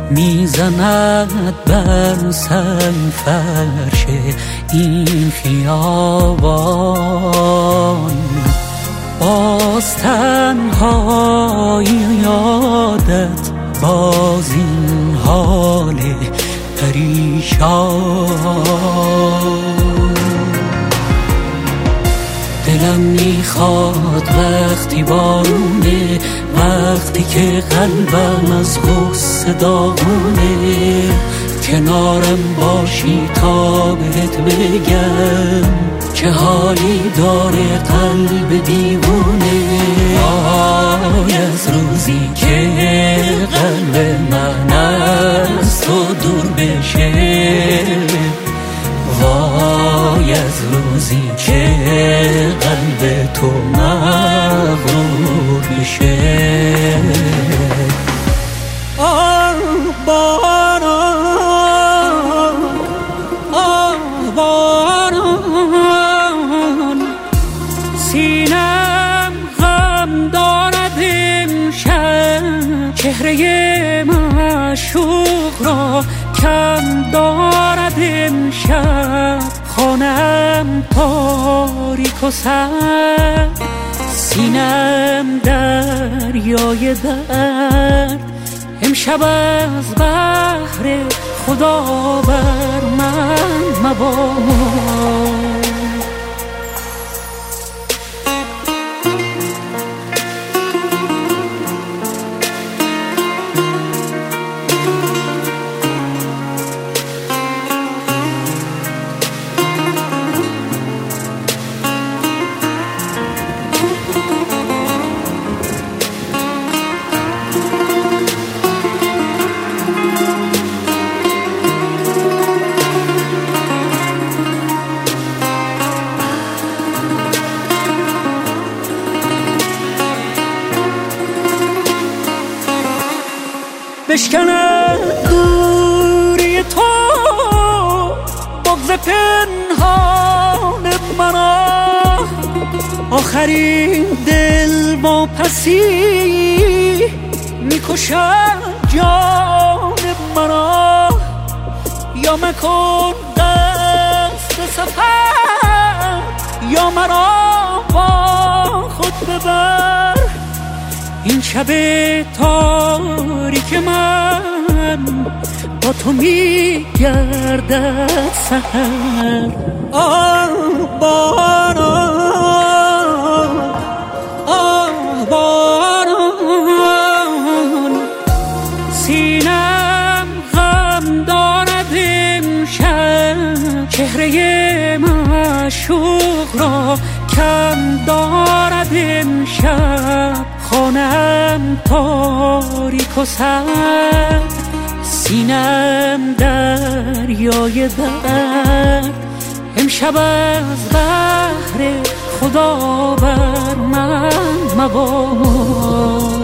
میزند بر سنگ فرش این خیابان. باز تنهایی یادت باز این حال پریشان. دلم میخواد وقتی بارونه، وقتی که قلبم از غصه داغونه، کنارم باشی تا بهت بگم چه حالی داره قلب دیوونه. وای از روزی که قلب من از تو دور بشه، وای از روزی که قلب تو مغرور بشه. باران سینم غم دارد امشب، چهره معشوق را کم دارد امشب. خانم تاریک و سرد، سینم دریای درد. امشب از بحر خدا بر من مباد. بشکند دوری تو بغض پنهان مرا، آخرین دل واپسی میکشد جان مرا. یا مکن قصد سفر، یا مرا با خود ببر. این شب تاریک من با تو میگردد سحر. باران باران سینم غم دارد امشب، چهره معشوق را کم دارد امشب. خانم تاریک و سرد، سینم دریای درد. امشب از بحر خدا بر من مباد.